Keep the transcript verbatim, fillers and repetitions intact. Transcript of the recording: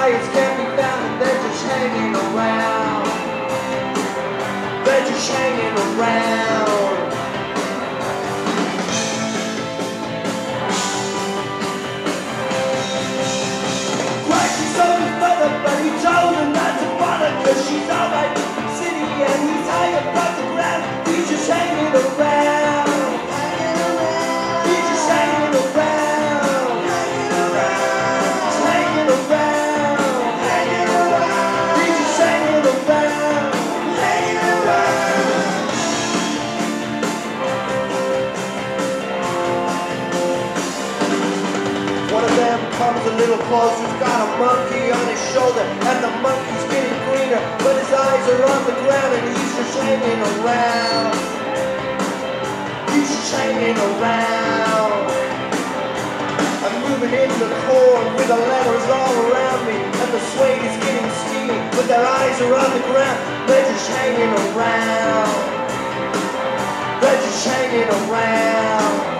players can't be found and they're just hanging around. They're just hanging around. Christ, he told his mother, but he told her not to bother, cause she's alright with the city and he's high above the ground. He's just hanging around. He's just hanging around. He's hanging around. He's just hanging around. Hanging around. One of them comes a little closer, he's got a monkey on his shoulder, and the monkey's getting greener, but his eyes are on the ground and he's just hanging around. He's just hanging around. I'm moving in the corn with the letters all around me, and the suede is getting steamy, but their eyes are on the ground. They're just hanging around. They're just hanging around.